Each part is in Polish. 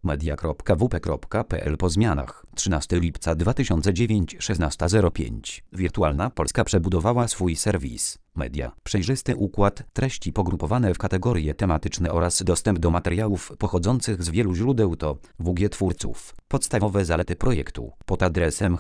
media.wp.pl po zmianach. 13 lipca 2009 16:05. Wirtualna Polska przebudowała swój serwis. Media. Przejrzysty układ, treści pogrupowane w kategorie tematyczne oraz dostęp do materiałów pochodzących z wielu źródeł to WG twórców. Podstawowe zalety projektu. Pod adresem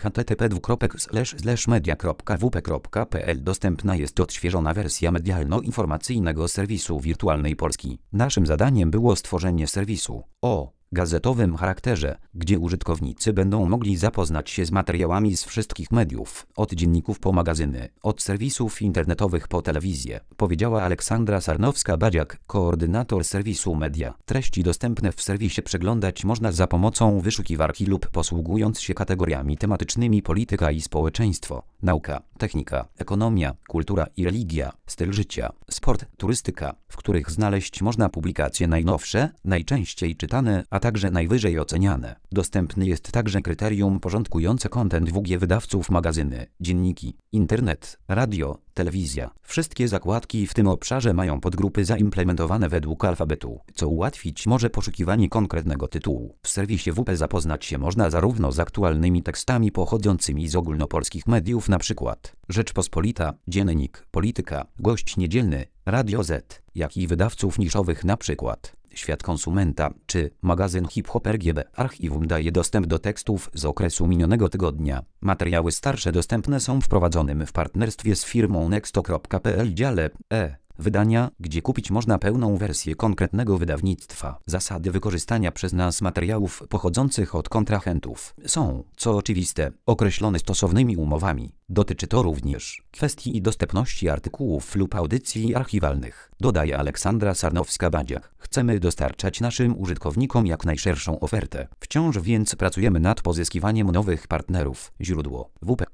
http://media.wp.pl dostępna jest odświeżona wersja medialno-informacyjnego serwisu Wirtualnej Polski. Naszym zadaniem było stworzenie serwisu o gazetowym charakterze, gdzie użytkownicy będą mogli zapoznać się z materiałami z wszystkich mediów, od dzienników po magazyny, od serwisów internetowych po telewizję, powiedziała Aleksandra Sarnowska-Badziak, koordynator serwisu Media. Treści dostępne w serwisie przeglądać można za pomocą wyszukiwarki lub posługując się kategoriami tematycznymi: polityka i społeczeństwo, nauka, technika, ekonomia, kultura i religia, styl życia, sport, turystyka, w których znaleźć można publikacje najnowsze, najczęściej czytane, a także najwyżej oceniane. Dostępny jest także kryterium porządkujące content WG wydawców: magazyny, dzienniki, internet, radio, telewizja. Wszystkie zakładki w tym obszarze mają podgrupy zaimplementowane według alfabetu, co ułatwić może poszukiwanie konkretnego tytułu. W serwisie WP zapoznać się można zarówno z aktualnymi tekstami pochodzącymi z ogólnopolskich mediów, np. Rzeczpospolita, Dziennik, Polityka, Gość Niedzielny, Radio Z, jak i wydawców niszowych, np. Świat Konsumenta czy magazyn Hip Hop RGB. Archiwum daje dostęp do tekstów z okresu minionego tygodnia. Materiały starsze dostępne są w prowadzonym w partnerstwie z firmą Nexto.pl dziale wydania, gdzie kupić można pełną wersję konkretnego wydawnictwa. Zasady wykorzystania przez nas materiałów pochodzących od kontrahentów są, co oczywiste, określone stosownymi umowami. Dotyczy to również kwestii dostępności artykułów lub audycji archiwalnych, dodaje Aleksandra Sarnowska-Badziak. Chcemy dostarczać naszym użytkownikom jak najszerszą ofertę. Wciąż więc pracujemy nad pozyskiwaniem nowych partnerów. Źródło WP.